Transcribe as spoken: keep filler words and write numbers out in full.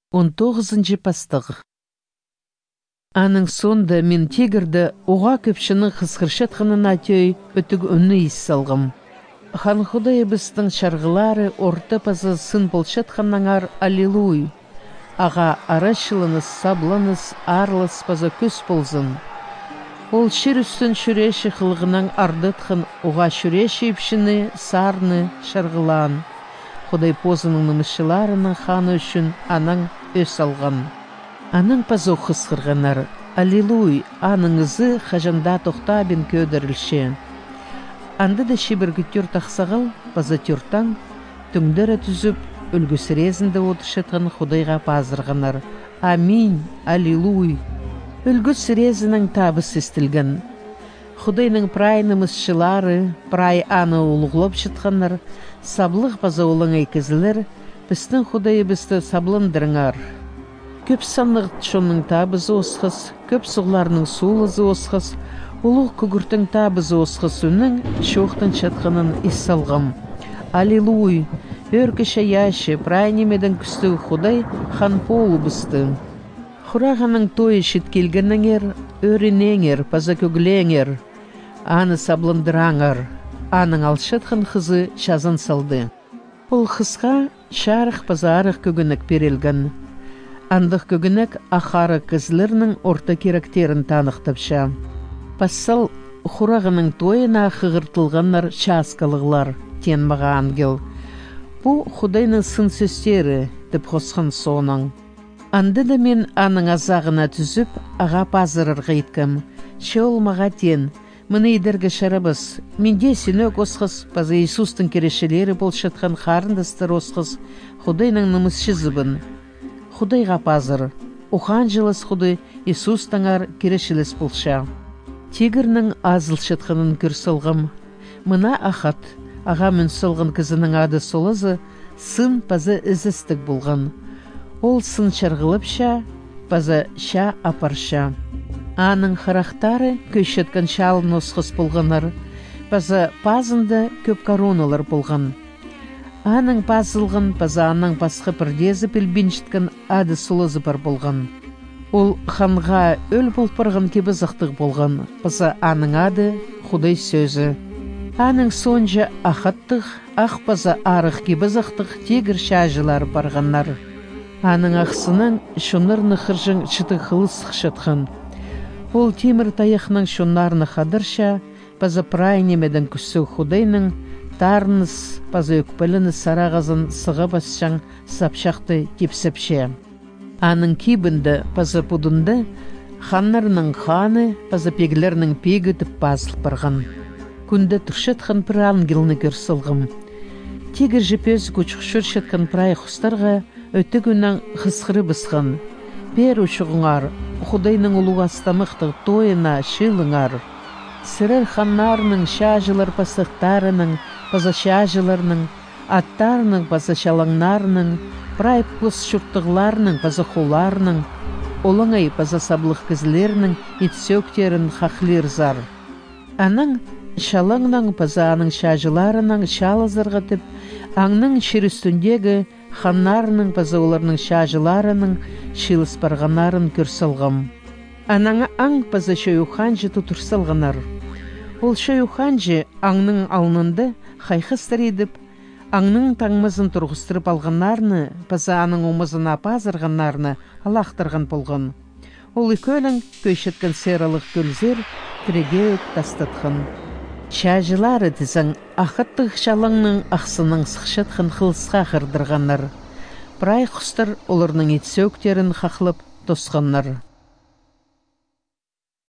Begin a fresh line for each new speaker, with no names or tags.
он тоғызынчы пастық. Аның сонда мен тегірді оға көпшінің қысқыршетқынын атөй өтіг үнні ес салғым. Хан Худай біздің шарғылары орты пазы сын болшетқаннаңар аллилуй. Аға арашылыныз, сабланыз, арлыс пазы көз болзын. Ол шыр үстін шүреші қылғынан ардытқын оға шүреші епшіні сарны шарғылан. Худай позының нымышыларының ханы үшін аның өс алған. Аның пазы қысқырғанар. Аллилуй, аныңызы қажанда тоқта бен көдірілші. Анды да шебіргі түр тақсағыл, пазы түртаң, түңдері түзіп, үлгісірезінді отыршытын Худайға пазырғанар. Аминь, аллилуй. Үлгісірезінің табыс естілген. Худайның прайнымызшылары, прай аны ұлғылып шытқанар, саблық пазы олың айкізілер, біздің Худай бізді саблындырыңар. Көп санлық шоның табызы осқыз, көп сұғларының суылызы осқыз, ұлық күгіртің табызы осқыз үнің шоқтың шатқанын иссалғым. Аллилуй, өркіше яшы, прайнемедің күсті Худай хан полу бізді. Хұрағаның тойы шеткелгеніңер, өрінеңер, паза көглеңер, аны саблындыраңар, аның алшытқын қызы шазын салды. Ол қызға шарық паза арық көгінік берілген. Андық көгінік ақары кізлерінің орта керектерін танықтапша. Пассал хұрағының тойына қығыртылғанлар шаскалығылар, тен маға ангел. Бұ Худайның сын сөстері, деп қосқан соның. Анды да мен аның азағына түзіп, аға пазырырға еткім. Ше ол маға тен, мұны едергі шарабыз. Менде сенөк осқыз, паза Иисустың керешелері болшатқан қарындастыр осқыз, Худайның нымысшы зыбын. Худайға пазыр, ухан жылыс Худай Иисустыңар керешелес болша. Тегірнің азыл шатқанын көрсілғым. Мұна ақат, аға мүн сылғын кізінің ады солызы, сын паза ізістік болған. Ол сын шарғылыпша, паза ша апарша. Аның харақтары көйшеткен шалын осқыз болғанар, паза пазында көп короналар болған. Аның пазылғын, паза аның пасқы бірдезі пілбеншіткен ады солызы бар болған. Ол ханға өл болпырғын кебізіқтік болған, паза аның ады Худай сөзі. Аның сонжа ақаттық, ақ паза арық кебізіқтік тегір шажылар барғанар. Аның ақсының шонырны қыржың шыты қылыс қышытқын. Ол темір таяқның шонарны қадырша, паза прайнемедің күсі Худайның тарныс, паза өкпіліні сарағазын сыға басшаң сапшақты кепсепше. Аның кебінді, паза пудынды, ханнарының ханы, паза пегілерінің пегі түп басыл барған. Күнді тұршетқан бір ангеліні көрсілғым. Тегір жіпөз көчіқшыр шетқан прай құстарға өті күннің қысқыры бысқан. Бер ұшығыңар, Худайның ұлу астамықтық тойына шылыңар. Сірір ханнарының шажылар пасықтарының, паза шажыларының, аттарының паза шалаңнарының, прай пұс шұрттығыларының паза қоларының, олыңай паза саблық кізлерінің итсөктерін хақлер зар. Аның шалаңның паза аның шажыларының шалызырға тіп, аңның шерістіндегі ханнарының паза оларының шажыларының шилыс барғанарын көрсілғым. Анаңа аң паза шөйуханжы тұтырсылғанар. Ол шөйуханжы аңның алынынды қайқыстыр едіп, аңның таңмызын тұрғыстырып алғанарны, паза аның омызына пазырғанарны алақтырған болған. Ол екөлің көйшеткен сералық көлзер кіреге өк тастатқын. Шажылары тізің ақыттық шалаңның ақсының сықшатқын қылысқа қырдырғанар. Прай құстыр оларының етсөктерін қақлып тосқанар.